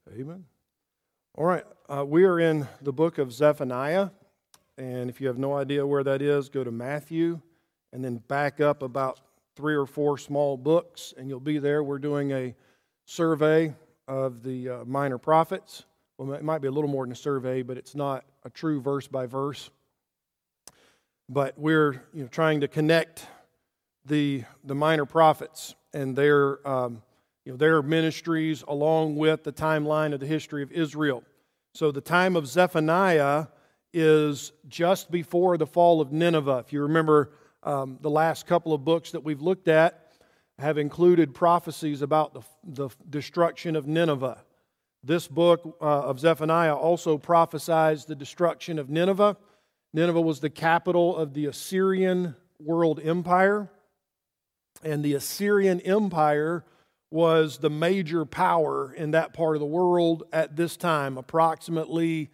Amen. All right, we are in the book of Zephaniah, and if you have no idea where that is, go to Matthew, and then back up about 3 or 4 small books, and you'll be there. We're doing a survey of the minor prophets. Well, it might be a little more than a survey, but it's not a true verse by verse. But we're trying to connect the minor prophets and their ministries along with the timeline of the history of Israel. So the time of Zephaniah is just before the fall of Nineveh. If you remember, the last couple of books that we've looked at have included prophecies about the destruction of Nineveh. This book of Zephaniah also prophesies the destruction of Nineveh. Nineveh was the capital of the Assyrian world empire, and the Assyrian empire was the major power in that part of the world at this time, approximately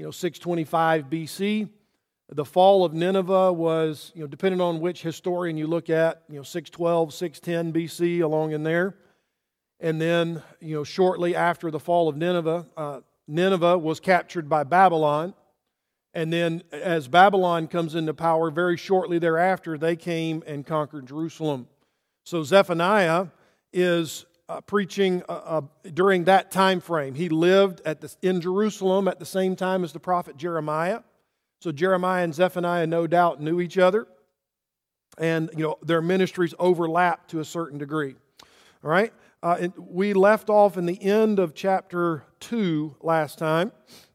625 BC. The fall of Nineveh was, depending on which historian you look at, 612, 610 BC, along in there. And then, shortly after the fall of Nineveh, Nineveh was captured by Babylon. And then as Babylon comes into power, very shortly thereafter, they came and conquered Jerusalem. So Zephaniah is preaching during that time frame. He lived in Jerusalem at the same time as the prophet Jeremiah. So Jeremiah and Zephaniah no doubt knew each other. And their ministries overlapped to a certain degree. All right? And we left off in the end of chapter 2 last time.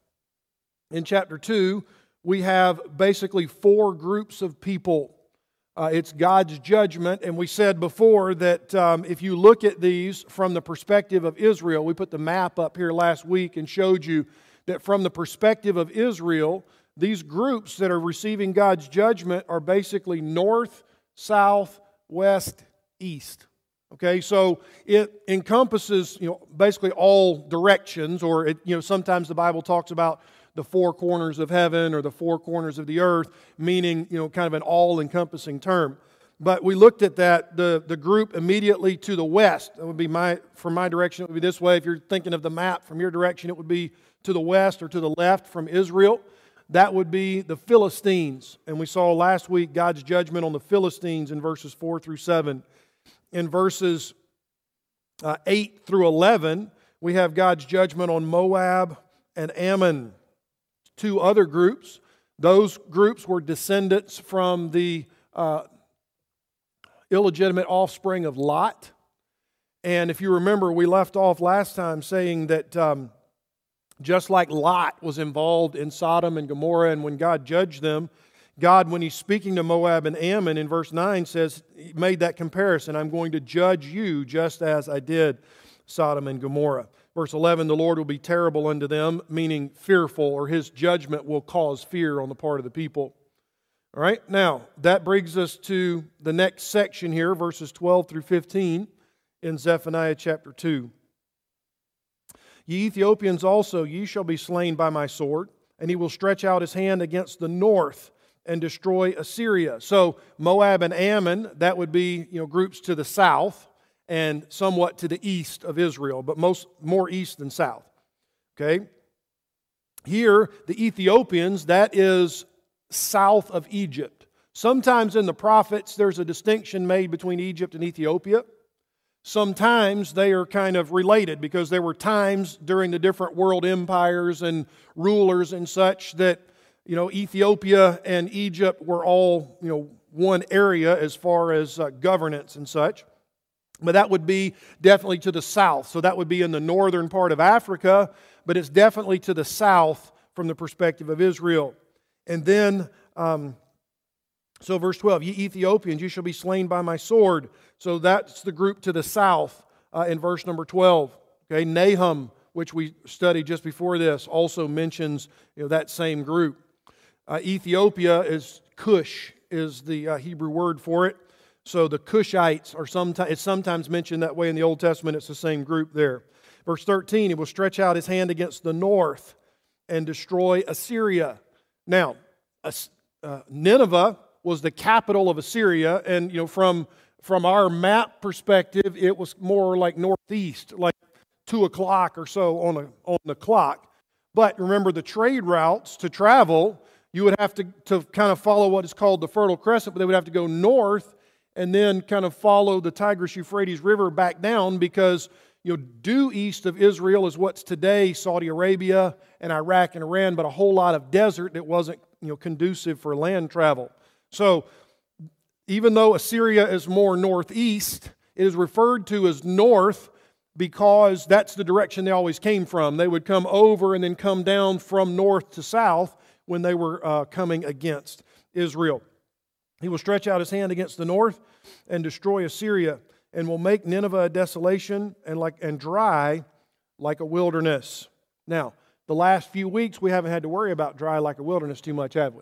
In chapter 2, we have basically 4 groups of people. It's God's judgment, and we said before that if you look at these from the perspective of Israel, we put the map up here last week and showed you that from the perspective of Israel, these groups that are receiving God's judgment are basically north, south, west, east. Okay, so it encompasses, basically all directions, or sometimes the Bible talks about the 4 corners of heaven or the 4 corners of the earth, meaning, kind of an all-encompassing term. But we looked at that, the group immediately to the west. That would be from my direction, it would be this way. If you're thinking of the map from your direction, it would be to the west or to the left from Israel. That would be the Philistines. And we saw last week God's judgment on the Philistines in verses 4 through 7. In verses 8 through 11, we have God's judgment on Moab and Ammon. 2 other groups. Those groups were descendants from the illegitimate offspring of Lot. And if you remember, we left off last time saying that just like Lot was involved in Sodom and Gomorrah, and when God judged them, God, when He's speaking to Moab and Ammon in verse 9, says, He made that comparison. I'm going to judge you just as I did Sodom and Gomorrah. Verse 11, the Lord will be terrible unto them, meaning fearful, or His judgment will cause fear on the part of the people. All right, now, that brings us to the next section here, verses 12 through 15 in Zephaniah chapter 2. Ye Ethiopians also, ye shall be slain by my sword, and He will stretch out His hand against the north and destroy Assyria. So Moab and Ammon, that would be groups to the south and somewhat to the east of Israel, but more east than south. Okay? Here, the Ethiopians, that is south of Egypt. Sometimes in the prophets, there's a distinction made between Egypt and Ethiopia. Sometimes they are kind of related because there were times during the different world empires and rulers and such that Ethiopia and Egypt were all, one area as far as governance and such. But that would be definitely to the south. So that would be in the northern part of Africa, but it's definitely to the south from the perspective of Israel. And then, so verse 12, ye Ethiopians, you shall be slain by my sword. So that's the group to the south in verse number 12. Okay, Nahum, which we studied just before this, also mentions that same group. Ethiopia is Cush, is the Hebrew word for it. So the Cushites it's sometimes mentioned that way in the Old Testament. It's the same group there. Verse 13, He will stretch out His hand against the north and destroy Assyria. Now, Nineveh was the capital of Assyria, and from our map perspective, it was more like northeast, like 2 o'clock or so on the clock. But remember, the trade routes to travel, you would have to kind of follow what is called the Fertile Crescent, but they would have to go north and then kind of follow the Tigris-Euphrates River back down, because due east of Israel is what's today Saudi Arabia and Iraq and Iran, but a whole lot of desert that wasn't conducive for land travel. So even though Assyria is more northeast, it is referred to as north because that's the direction they always came from. They would come over and then come down from north to south when they were coming against Israel. He will stretch out his hand against the north and destroy Assyria, and will make Nineveh a desolation and dry like a wilderness. Now, the last few weeks we haven't had to worry about dry like a wilderness too much, have we?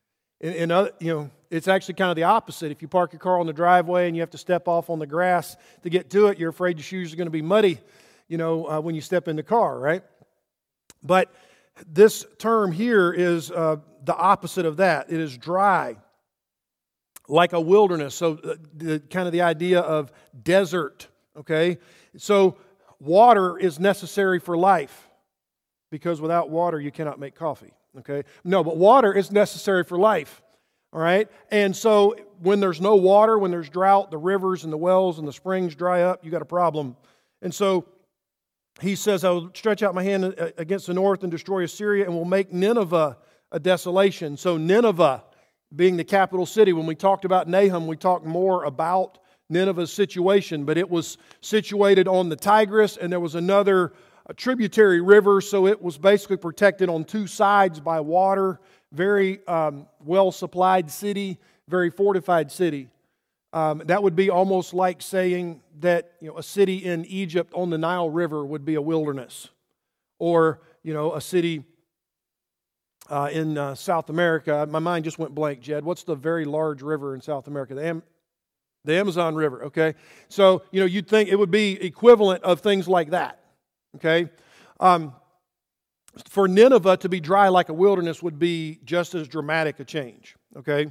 It's actually kind of the opposite. If you park your car on the driveway and you have to step off on the grass to get to it, you're afraid your shoes are going to be muddy, when you step in the car, right? But this term here is the opposite of that. It is dry, like a wilderness. So kind of the idea of desert, okay? So water is necessary for life, because without water you cannot make coffee, okay? No, but water is necessary for life, all right? And so when there's no water, when there's drought, the rivers and the wells and the springs dry up, you got a problem. And so he says, I will stretch out my hand against the north and destroy Assyria, and will make Nineveh a desolation. So Nineveh being the capital city. When we talked about Nahum, we talked more about Nineveh's situation, but it was situated on the Tigris, and there was another tributary river, so it was basically protected on 2 sides by water. Very well-supplied city, very fortified city. That would be almost like saying that a city in Egypt on the Nile River would be a wilderness, or a city in South America. My mind just went blank, Jed. What's the very large river in South America? The Amazon River, okay? So, you'd think it would be equivalent of things like that, okay? For Nineveh to be dry like a wilderness would be just as dramatic a change, okay?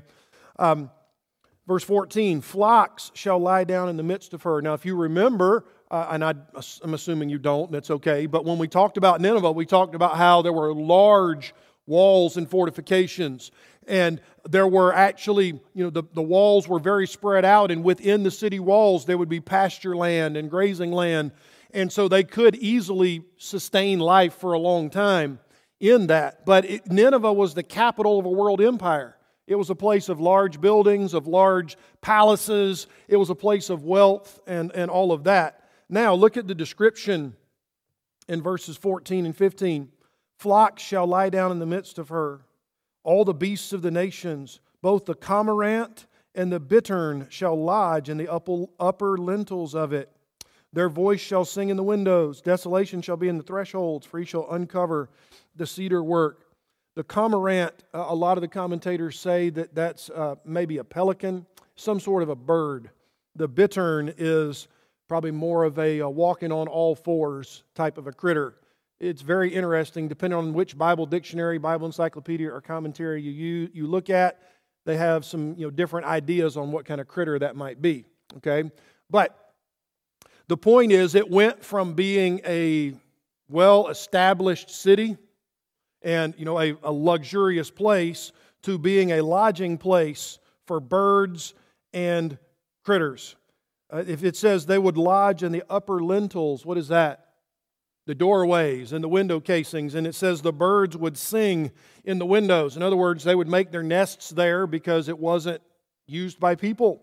Verse 14, flocks shall lie down in the midst of her. Now, if you remember, and I'm assuming you don't, and it's okay, but when we talked about Nineveh, we talked about how there were large walls and fortifications. And there were actually, the walls were very spread out, and within the city walls there would be pasture land and grazing land. And so they could easily sustain life for a long time in that. But Nineveh was the capital of a world empire. It was a place of large buildings, of large palaces. It was a place of wealth and all of that. Now look at the description in verses 14 and 15. Flocks shall lie down in the midst of her. All the beasts of the nations, both the cormorant and the bittern shall lodge in the upper lintels of it. Their voice shall sing in the windows. Desolation shall be in the thresholds, for he shall uncover the cedar work. The cormorant, a lot of the commentators say that that's maybe a pelican, some sort of a bird. The bittern is probably more of a walking on all fours type of a critter. It's very interesting, depending on which Bible dictionary, Bible encyclopedia, or commentary you look at. They have some different ideas on what kind of critter that might be. Okay, but the point is, it went from being a well-established city and a luxurious place to being a lodging place for birds and critters. If it says they would lodge in the upper lintels, what is that? The doorways and the window casings, and it says the birds would sing in the windows. In other words, they would make their nests there because it wasn't used by people.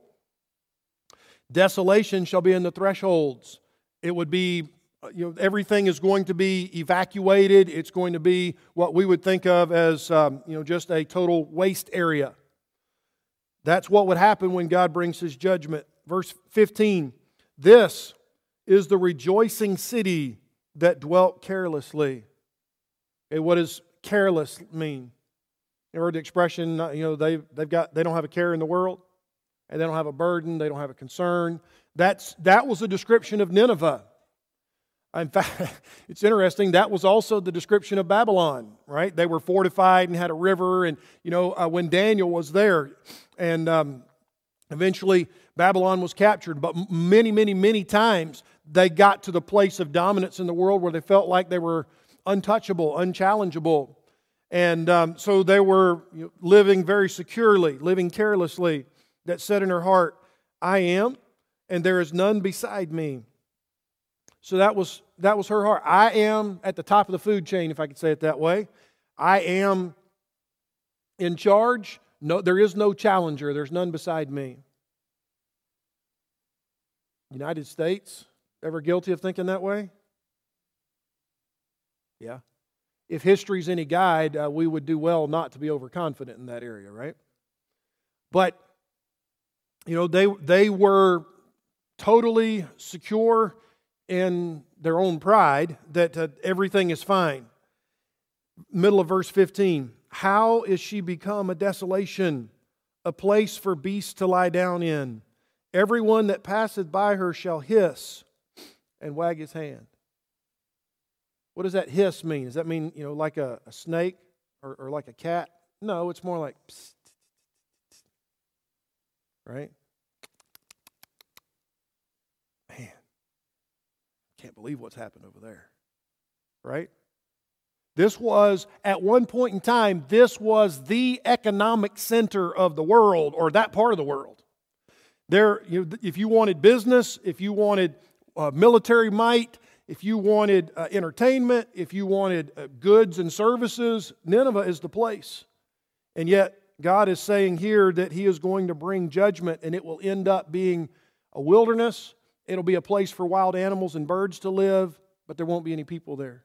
Desolation shall be in the thresholds. It would be, everything is going to be evacuated. It's going to be what we would think of as, just a total waste area. That's what would happen when God brings His judgment. Verse 15, this is the rejoicing city that dwelt carelessly. Okay, what does careless mean? You heard the expression, they don't have a care in the world, and they don't have a burden, they don't have a concern. That was a description of Nineveh. In fact, it's interesting, that was also the description of Babylon, right? They were fortified and had a river, and when Daniel was there, and eventually Babylon was captured, but many, many, many times they got to the place of dominance in the world where they felt like they were untouchable, unchallengeable. And so they were living very securely, living carelessly, that said in her heart, I am, and there is none beside me. So that was her heart. I am at the top of the food chain, if I could say it that way. I am in charge. No, there is no challenger. There's none beside me. United States, ever guilty of thinking that way? Yeah. If history's any guide, we would do well not to be overconfident in that area, right? But, they were totally secure in their own pride that everything is fine. Middle of verse 15. How is she become a desolation, a place for beasts to lie down in? Everyone that passeth by her shall hiss and wag his hand. What does that hiss mean? Does that mean, like a snake or like a cat? No, it's more like psst, right? Man, can't believe what's happened over there, right? This was, at one point in time, this was the economic center of the world, or that part of the world. There, if you wanted business, if you wanted military might, if you wanted entertainment, if you wanted goods and services, Nineveh is the place. And yet, God is saying here that He is going to bring judgment, and it will end up being a wilderness. It'll be a place for wild animals and birds to live, but there won't be any people there.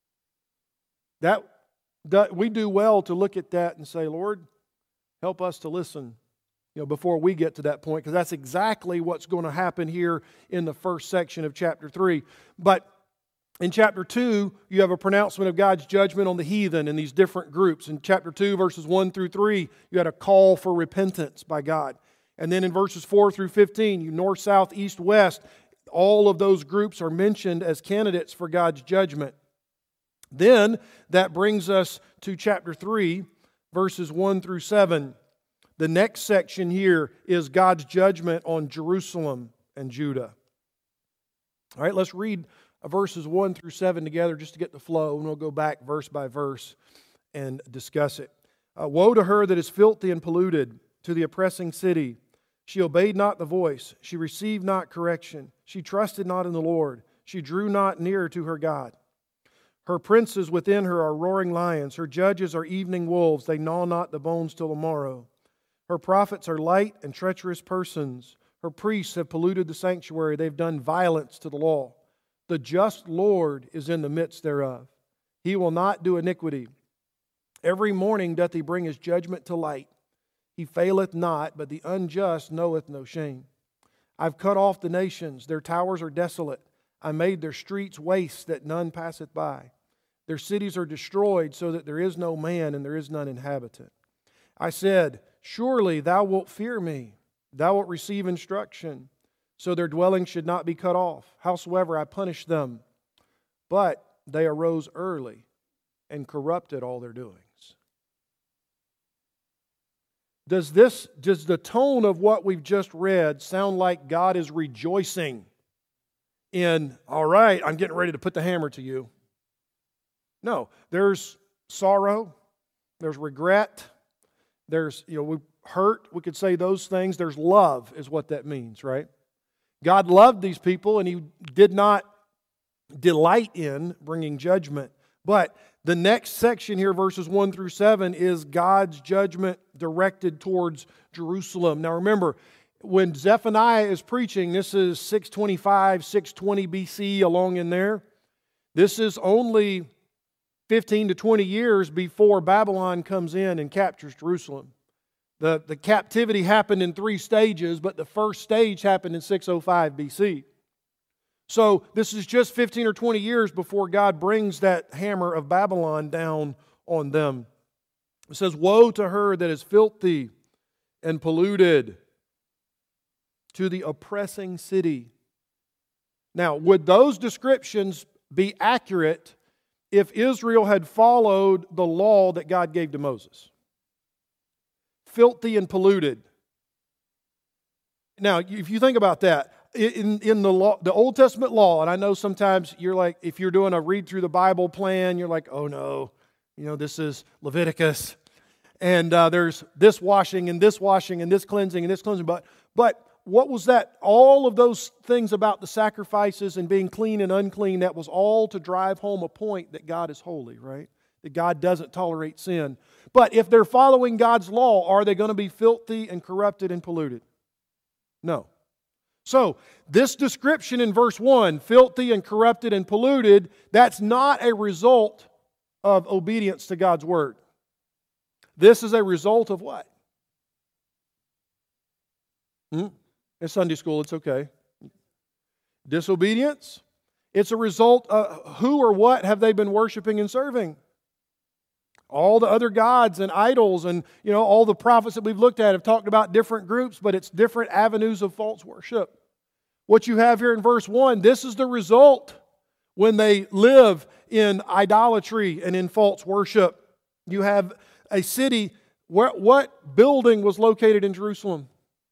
That we do well to look at that and say, Lord, help us to listen, before we get to that point, because that's exactly what's going to happen here in the first section of chapter 3. But in chapter 2, you have a pronouncement of God's judgment on the heathen in these different groups. In chapter 2, verses 1 through 3, you had a call for repentance by God. And then in verses 4 through 15, north, south, east, west, all of those groups are mentioned as candidates for God's judgment. Then that brings us to chapter 3, verses 1 through 7. The next section here is God's judgment on Jerusalem and Judah. All right, let's read verses 1 through 7 together just to get the flow, and we'll go back verse by verse and discuss it. Woe to her that is filthy and polluted, to the oppressing city. She obeyed not the voice. She received not correction. She trusted not in the Lord. She drew not near to her God. Her princes within her are roaring lions. Her judges are evening wolves. They gnaw not the bones till the morrow. Her prophets are light and treacherous persons. Her priests have polluted the sanctuary. They've done violence to the law. The just Lord is in the midst thereof. He will not do iniquity. Every morning doth He bring His judgment to light. He faileth not, but the unjust knoweth no shame. I've cut off the nations. Their towers are desolate. I made their streets waste, that none passeth by. Their cities are destroyed, so that there is no man and there is none inhabitant. I said, surely thou wilt fear me. Thou wilt receive instruction, so their dwelling should not be cut off. Howsoever I punished them, but they arose early and corrupted all their doings. Does the tone of what we've just read sound like God is rejoicing in, all right, I'm getting ready to put the hammer to you? No, there's sorrow, there's regret, there's, we hurt, we could say those things. There's love is what that means, right? God loved these people and He did not delight in bringing judgment. But the next section here, verses 1 through 7, is God's judgment directed towards Jerusalem. Now remember, when Zephaniah is preaching, this is 625, 620 BC, along in there. This is only 15 to 20 years before Babylon comes in and captures Jerusalem. The captivity happened in 3 stages, but the first stage happened in 605 BC. So this is just 15 or 20 years before God brings that hammer of Babylon down on them. It says, woe to her that is filthy and polluted, to the oppressing city. Now, would those descriptions be accurate if Israel had followed the law that God gave to Moses? Filthy and polluted. Now, if you think about that, in the law, the Old Testament law, and I know sometimes you're like, if you're doing a read through the Bible plan, you're like, oh no, this is Leviticus, and there's this washing and this washing and this cleansing and this cleansing. But what was that? All of those things about the sacrifices and being clean and unclean, that was all to drive home a point that God is holy, right? That God doesn't tolerate sin. But if they're following God's law, are they going to be filthy and corrupted and polluted? No. So, this description in verse 1, filthy and corrupted and polluted, that's not a result of obedience to God's Word. This is a result of what? It's Sunday school, it's okay. Disobedience. It's a result of who or what have they been worshiping and serving? All the other gods and idols and, all the prophets that we've looked at have talked about different groups, but it's different avenues of false worship. What you have here in verse 1, this is the result when they live in idolatry and in false worship. You have a city, what building was located in Jerusalem?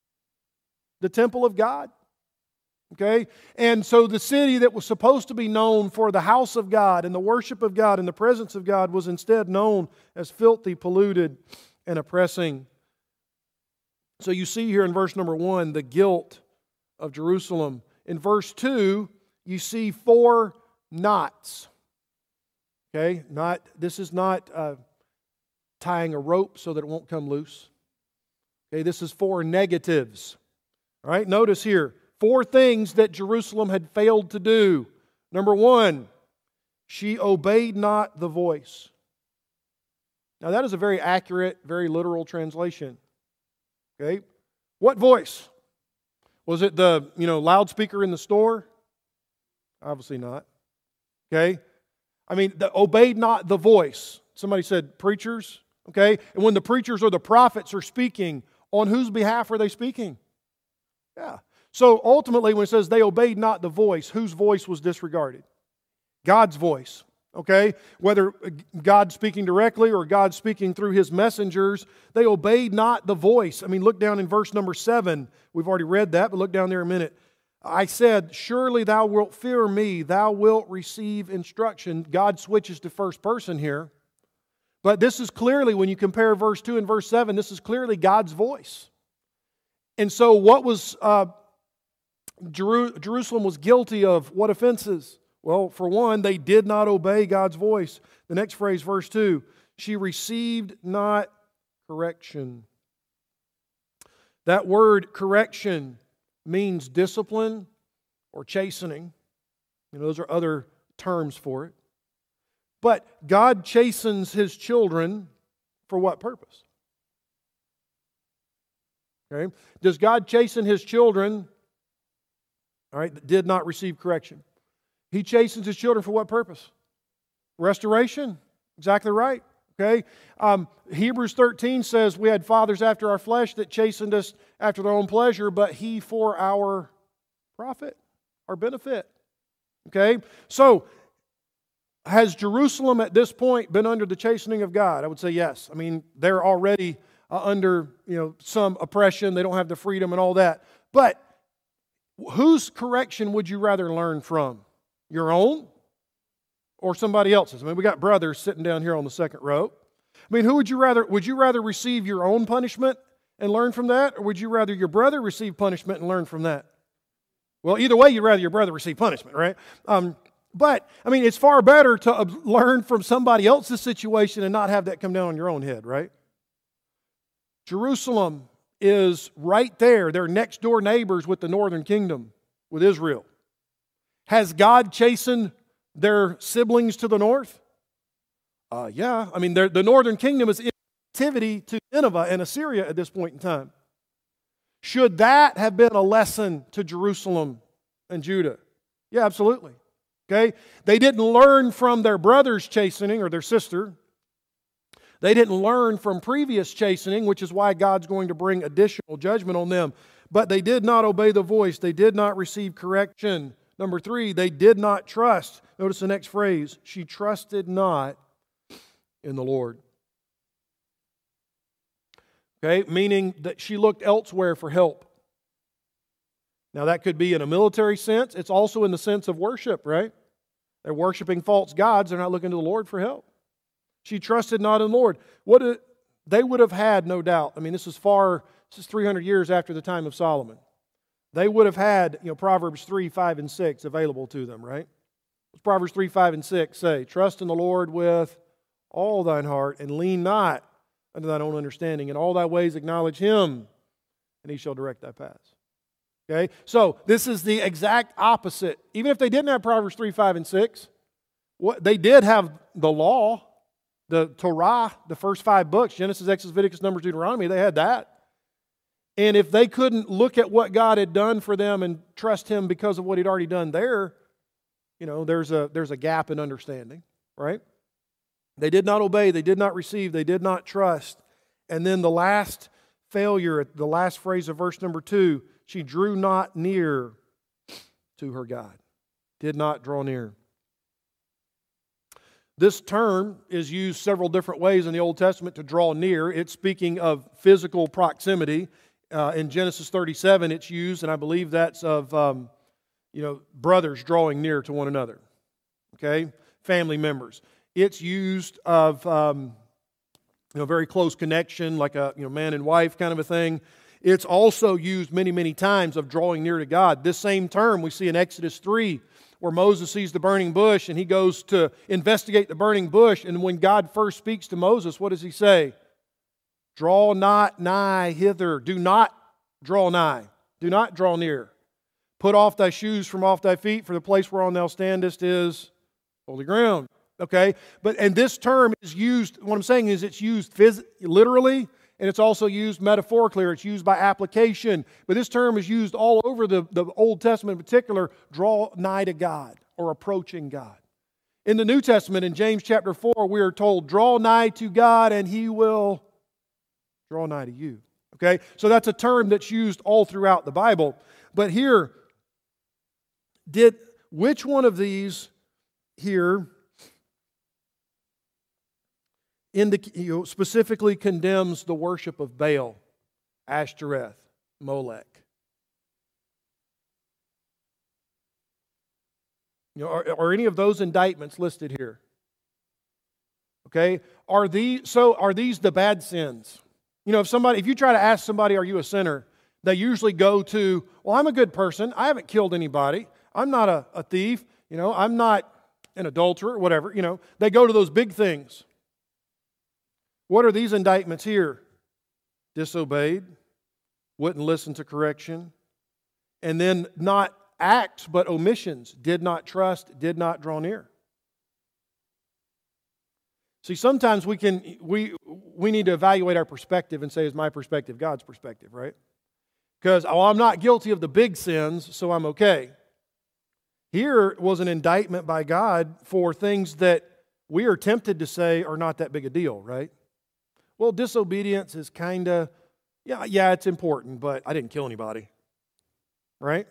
The temple of God. Okay? And so the city that was supposed to be known for the house of God and the worship of God and the presence of God was instead known as filthy, polluted, and oppressing. So you see here in verse number 1 the guilt of Jerusalem. In verse 2, you see 4 knots. Okay? This is not tying a rope so that it won't come loose. Okay? This is 4 negatives. All right? Notice here. 4 things that Jerusalem had failed to do. Number 1, she obeyed not the voice. Now that is a very accurate, very literal translation. Okay? What voice? Was it the, loudspeaker in the store? Obviously not. Okay? Obeyed not the voice. Somebody said preachers. Okay? And when the preachers or the prophets are speaking, on whose behalf are they speaking? Yeah. So ultimately, when it says they obeyed not the voice, whose voice was disregarded? God's voice. Okay? Whether God speaking directly or God speaking through His messengers, they obeyed not the voice. Look down in verse number 7. We've already read that, but look down there a minute. I said, surely thou wilt fear me, thou wilt receive instruction. God switches to first person here. But this is clearly, when you compare verse 2 and verse 7, this is clearly God's voice. And so what was Jerusalem was guilty of? What offenses? Well, for one, they did not obey God's voice. The next phrase, verse 2, she received not correction. That word correction means discipline or chastening. Those are other terms for it. But God chastens His children for what purpose? Okay. Does God chasten His children, that did not receive correction? He chastens His children for what purpose? Restoration. Exactly right. Okay. Hebrews 13 says we had fathers after our flesh that chastened us after their own pleasure, but He for our profit, our benefit. Okay. So, has Jerusalem at this point been under the chastening of God? I would say yes. They're already under some oppression. They don't have the freedom and all that. But whose correction would you rather learn from? Your own or somebody else's? We got brothers sitting down here on the second row. Who would you rather? Would you rather receive your own punishment and learn from that, or would you rather your brother receive punishment and learn from that? Well, either way, you'd rather your brother receive punishment, right? But it's far better to learn from somebody else's situation and not have that come down on your own head, right? Jerusalem is right there. They're next door neighbors with the northern kingdom, with Israel. Has God chastened their siblings to the north? Yeah. The northern kingdom is in captivity to Nineveh and Assyria at this point in time. Should that have been a lesson to Jerusalem and Judah? Yeah, absolutely. Okay? They didn't learn from their brother's chastening or their sister. They didn't learn from previous chastening, which is why God's going to bring additional judgment on them. But they did not obey the voice. They did not receive correction. Number 3, they did not trust. Notice the next phrase. She trusted not in the Lord. Okay? Meaning that she looked elsewhere for help. Now that could be in a military sense. It's also in the sense of worship, right? They're worshiping false gods. They're not looking to the Lord for help. She trusted not in the Lord. They would have had, no doubt. I mean, this is 300 years after the time of Solomon. They would have had, Proverbs 3, 5, and 6 available to them, right? Proverbs 3, 5, and 6 say, trust in the Lord with all thine heart, and lean not unto thine own understanding. In all thy ways acknowledge Him, and He shall direct thy paths. Okay? So, this is the exact opposite. Even if they didn't have Proverbs 3, 5, and 6, they did have the law, the Torah, the first 5 books, Genesis, Exodus, Leviticus, Numbers, Deuteronomy, they had that. And if they couldn't look at what God had done for them and trust Him because of what He'd already done there, there's a gap in understanding, right? They did not obey, they did not receive, they did not trust. And then the last failure, the last phrase of verse number 2, she drew not near to her God. Did not draw near. This term is used several different ways in the Old Testament to draw near. It's speaking of physical proximity. In Genesis 37, it's used, and I believe that's of brothers drawing near to one another. Okay, family members. It's used of very close connection, like a man and wife kind of a thing. It's also used many, many times of drawing near to God. This same term we see in Exodus 3, where Moses sees the burning bush and he goes to investigate the burning bush. And when God first speaks to Moses, what does He say? Draw not nigh hither. Do not draw nigh. Do not draw near. Put off thy shoes from off thy feet, for the place whereon thou standest is holy ground. Okay? And this term is used, what I'm saying is it's used literally, and it's also used metaphorically, or it's used by application. But this term is used all over the Old Testament in particular, draw nigh to God, or approaching God. In the New Testament, in James chapter 4, we are told, draw nigh to God, and He will draw nigh to you. Okay? So that's a term that's used all throughout the Bible. But here, which one of these here specifically condemns the worship of Baal, Ashtoreth, Molech? Are any of those indictments listed here? Okay? Are these the bad sins? If you try to ask somebody, are you a sinner? They usually go to, well, I'm a good person. I haven't killed anybody. I'm not a thief. I'm not an adulterer, whatever. They go to those big things. What are these indictments here? Disobeyed, wouldn't listen to correction, and then not acts but omissions. Did not trust, did not draw near. See, sometimes we need to evaluate our perspective and say, is my perspective God's perspective, right? Because, I'm not guilty of the big sins, so I'm okay. Here was an indictment by God for things that we are tempted to say are not that big a deal, right? Well, disobedience is kind of, yeah, it's important, but I didn't kill anybody, right?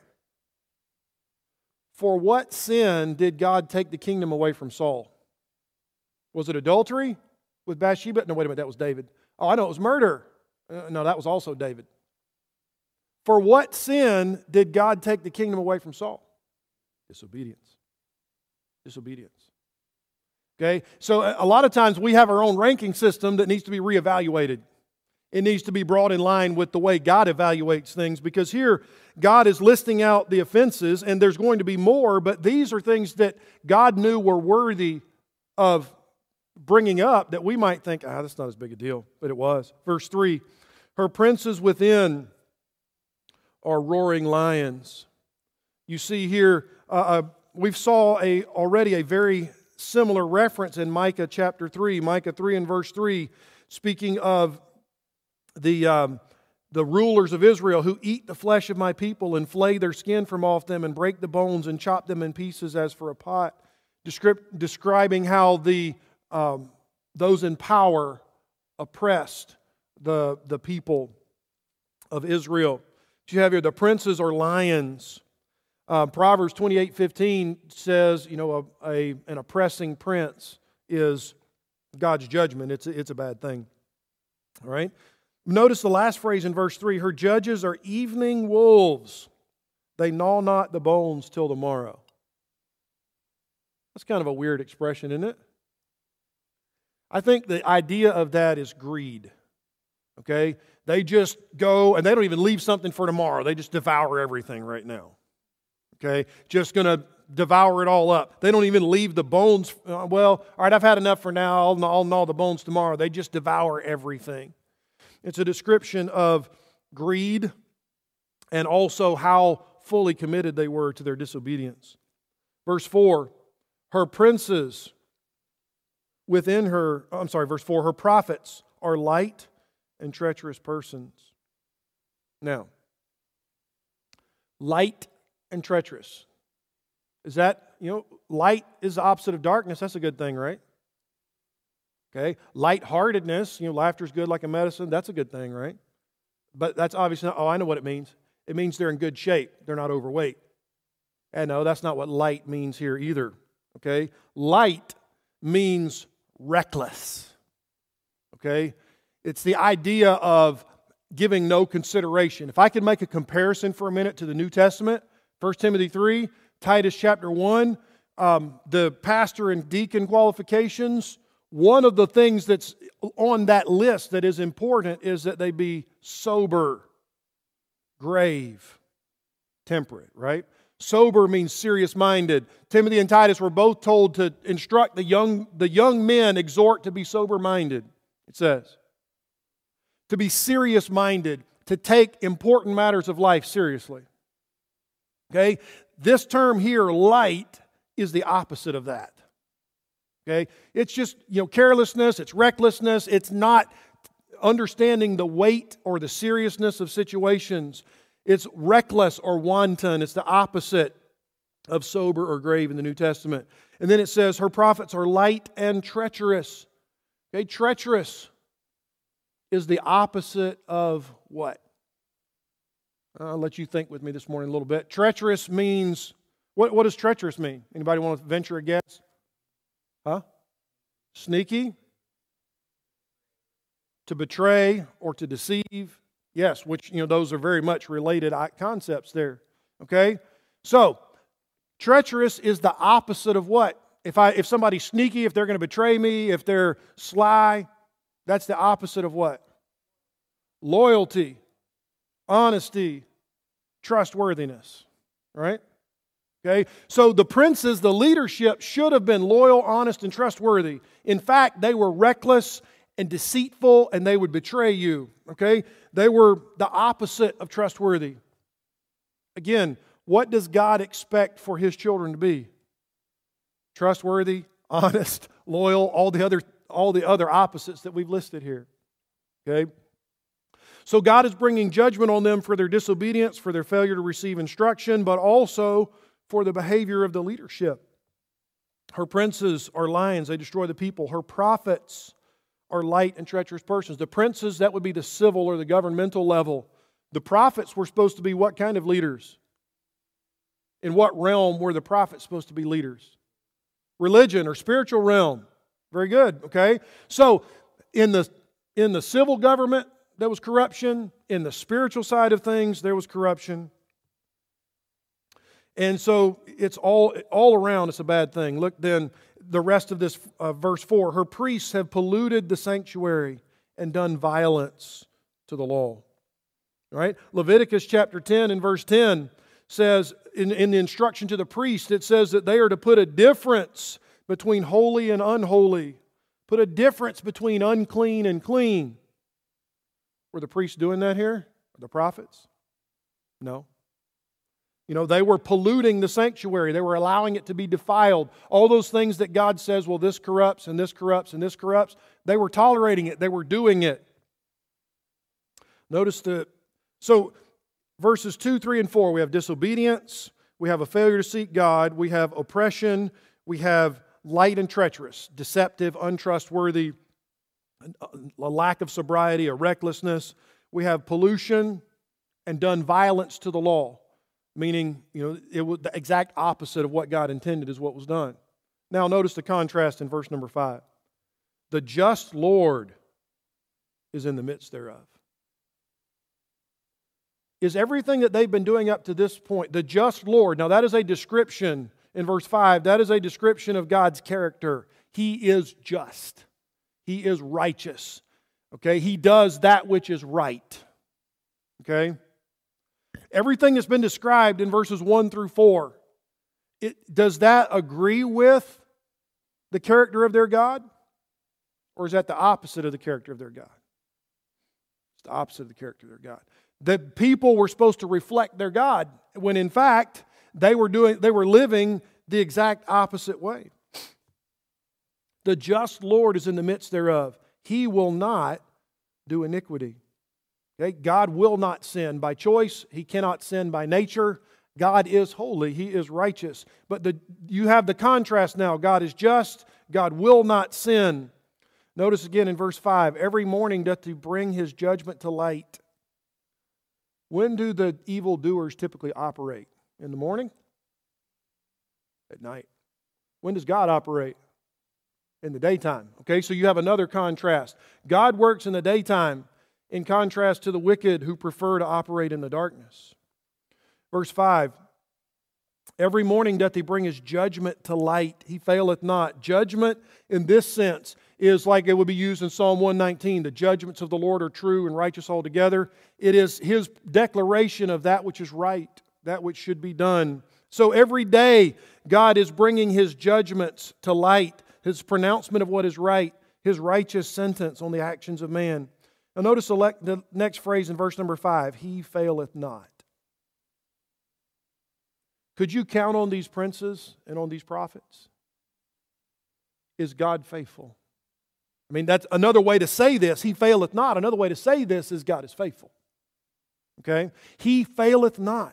For what sin did God take the kingdom away from Saul? Was it adultery with Bathsheba? No, wait a minute, that was David. Oh, I know, it was murder. No, that was also David. For what sin did God take the kingdom away from Saul? Disobedience. Disobedience. Okay? So a lot of times we have our own ranking system that needs to be reevaluated. It needs to be brought in line with the way God evaluates things, because here God is listing out the offenses, and there's going to be more, but these are things that God knew were worthy of bringing up that we might think, that's not as big a deal, but it was. Verse 3, her princes within are roaring lions. You see here, we saw already a very similar reference in Micah chapter 3. Micah 3 and verse 3, speaking of the rulers of Israel who eat the flesh of my people and flay their skin from off them and break the bones and chop them in pieces as for a pot. Describing how those in power oppressed the people of Israel. You have here, the princes are lions. Proverbs 28:15 says, an oppressing prince is God's judgment. It's a bad thing. All right? Notice the last phrase in verse 3, her judges are evening wolves. They gnaw not the bones till the morrow. That's kind of a weird expression, isn't it? I think the idea of that is greed. Okay? They just go and they don't even leave something for tomorrow. They just devour everything right now. Okay? Just going to devour it all up. They don't even leave the bones. Well, all right, I've had enough for now. I'll gnaw the bones tomorrow. They just devour everything. It's a description of greed and also how fully committed they were to their disobedience. Verse 4, her prophets are light and treacherous persons. Now, light and treacherous. Is that, light is the opposite of darkness. That's a good thing, right? Okay. Lightheartedness, laughter's good like a medicine. That's a good thing, right? But that's obviously not, I know what it means. It means they're in good shape. They're not overweight. And no, that's not what light means here either. Okay. Light means reckless. Okay. It's the idea of giving no consideration. If I could make a comparison for a minute to the New Testament, 1 Timothy 3, Titus chapter 1, the pastor and deacon qualifications, one of the things that's on that list that is important is that they be sober, grave, temperate, right? Sober means serious-minded. Timothy and Titus were both told to instruct the young men, exhort to be sober-minded, it says. To be serious-minded, to take important matters of life seriously. Okay? This term here, light, is the opposite of that. Okay? It's just, carelessness, it's recklessness, it's not understanding the weight or the seriousness of situations. It's reckless or wanton. It's the opposite of sober or grave in the New Testament. And then it says, her prophets are light and treacherous. Okay? Treacherous is the opposite of what? I'll let you think with me this morning a little bit. Treacherous means, what does treacherous mean? Anybody want to venture a guess? Huh? Sneaky? To betray or to deceive? Yes, which, those are very much related concepts there. Okay? So, treacherous is the opposite of what? If somebody's sneaky, if they're going to betray me, if they're sly, that's the opposite of what? Loyalty, honesty, trustworthiness. Right? Okay? So the princes, the leadership, should have been loyal, honest, and trustworthy. In fact, they were reckless and deceitful, and they would betray you. Okay? They were the opposite of trustworthy. Again, what does God expect for His children to be? Trustworthy, honest, loyal, all the other opposites that we've listed here. Okay? So God is bringing judgment on them for their disobedience, for their failure to receive instruction, but also for the behavior of the leadership. Her princes are lions, they destroy the people. Her prophets are light and treacherous persons. The princes, that would be the civil or the governmental level. The prophets were supposed to be what kind of leaders? In what realm were the prophets supposed to be leaders? Religion or spiritual realm. Very good, okay? So, in the civil government, there was corruption. In the spiritual side of things, there was corruption. And so, it's all around, it's a bad thing. Look then, the rest of this verse 4. Her priests have polluted the sanctuary and done violence to the law. All right? Leviticus chapter 10 and verse 10 says, in the instruction to the priest, it says that they are to put a difference between holy and unholy. Put a difference between unclean and clean. Were the priests doing that here? The prophets? No. They were polluting the sanctuary. They were allowing it to be defiled. All those things that God says, well, this corrupts and this corrupts and this corrupts, they were tolerating it. They were doing it. Notice so verses 2, 3, and 4, we have disobedience, we have a failure to seek God, we have oppression, we have light and treacherous, deceptive, untrustworthy, a lack of sobriety, a recklessness. We have pollution and done violence to the law. Meaning, it was the exact opposite of what God intended is what was done. Now notice the contrast in verse number 5. The just Lord is in the midst thereof. is everything that they've been doing up to this point. The just Lord. Now that is a description in verse 5. That is a description of God's character. He is just. He is righteous. Okay? He does that which is right. Okay? Everything that's been described in verses 1 through 4, does that agree with the character of their God? Or is that the opposite of the character of their God? It's the opposite of the character of their God. The people were supposed to reflect their God, when in fact they were living the exact opposite way. The just Lord is in the midst thereof. He will not do iniquity. Okay? God will not sin by choice. He cannot sin by nature. God is holy. He is righteous. But you have the contrast now. God is just. God will not sin. Notice again in verse 5, every morning doth He bring His judgment to light. When do the evildoers typically operate? In the morning? At night. When does God operate? In the daytime. Okay, so you have another contrast. God works in the daytime in contrast to the wicked who prefer to operate in the darkness. Verse 5, every morning doth He bring His judgment to light. He faileth not. Judgment in this sense is like it would be used in Psalm 119. The judgments of the Lord are true and righteous altogether. It is His declaration of that which is right, that which should be done. So every day God is bringing His judgments to light, His pronouncement of what is right, His righteous sentence on the actions of man. Now notice the next phrase in verse number 5, He faileth not. Could you count on these princes and on these prophets? Is God faithful? I mean, that's another way to say this. He faileth not. Another way to say this is God is faithful. Okay? He faileth not.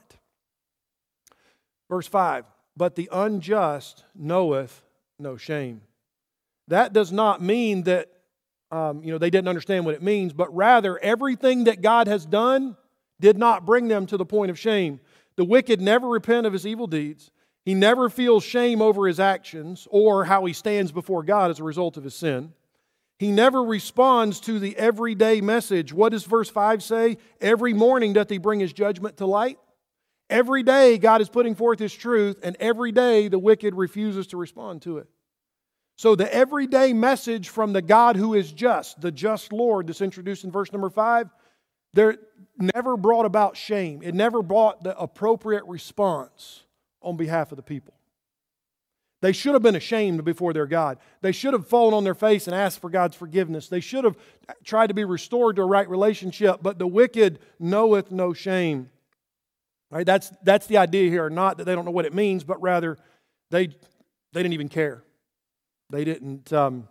Verse 5, but the unjust knoweth no shame. That does not mean that they didn't understand what it means, but rather everything that God has done did not bring them to the point of shame. The wicked never repent of his evil deeds. He never feels shame over his actions or how he stands before God as a result of his sin. He never responds to the everyday message. What does verse 5 say? Every morning doth He bring His judgment to light. Every day God is putting forth His truth, and every day the wicked refuses to respond to it. So the everyday message from the God who is just, the just Lord that's introduced in verse number 5, there never brought about shame. It never brought the appropriate response on behalf of the people. They should have been ashamed before their God. They should have fallen on their face and asked for God's forgiveness. They should have tried to be restored to a right relationship, but the wicked knoweth no shame. Right? That's the idea here. Not that they don't know what it means, but rather they didn't even care. They didn't,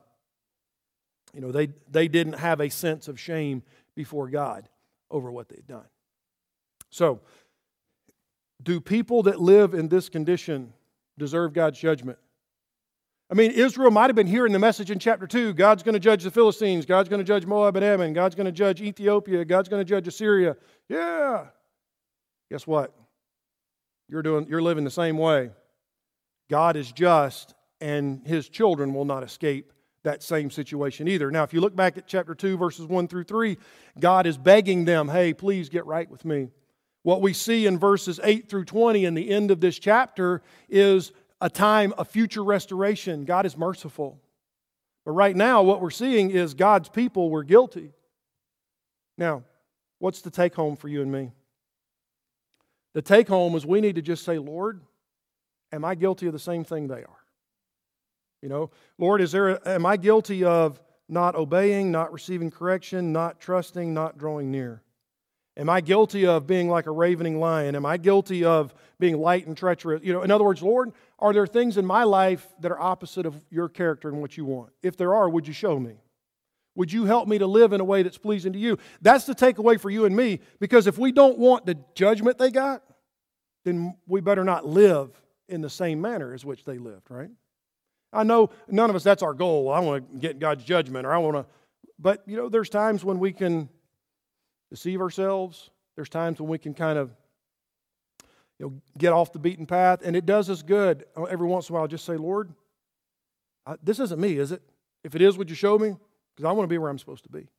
they didn't have a sense of shame before God over what they'd done. So, do people that live in this condition deserve God's judgment? I mean, Israel might have been hearing the message in chapter 2. God's going to judge the Philistines. God's going to judge Moab and Ammon. God's going to judge Ethiopia. God's going to judge Assyria. Yeah. Guess what? You're living the same way. God is just, and His children will not escape that same situation either. Now, if you look back at chapter 2, verses 1 through 3, God is begging them, hey, please get right with me. What we see in verses 8 through 20 in the end of this chapter is a time of future restoration. God is merciful. But right now, what we're seeing is God's people were guilty. Now, what's the take home for you and me? The take home is we need to just say, Lord, am I guilty of the same thing they are? Lord, am I guilty of not obeying, not receiving correction, not trusting, not drawing near? Am I guilty of being like a ravening lion? Am I guilty of being light and treacherous? In other words, Lord, are there things in my life that are opposite of your character and what you want? If there are, would you show me? Would you help me to live in a way that's pleasing to you? That's the takeaway for you and me, because if we don't want the judgment they got, then we better not live in the same manner as which they lived, right? I know none of us, that's our goal. I want to get God's judgment, or I want to, but there's times when we can deceive ourselves. There's times when we can kind of get off the beaten path, and it does us good every once in a while. Just say, Lord, this isn't me, is it? If it is, would you show me? Because I want to be where I'm supposed to be.